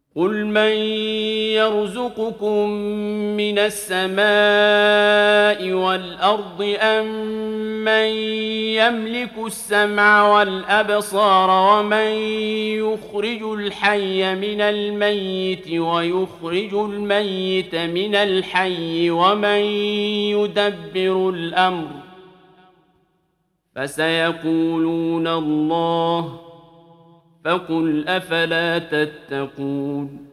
قل من يرزقكم من السماء والأرض أم من يملك السمع والأبصار ومن يخرج الحي من الميت ويخرج الميت من الحي ومن يدبر الأمر فسيقولون الله فقل أفلا تتقون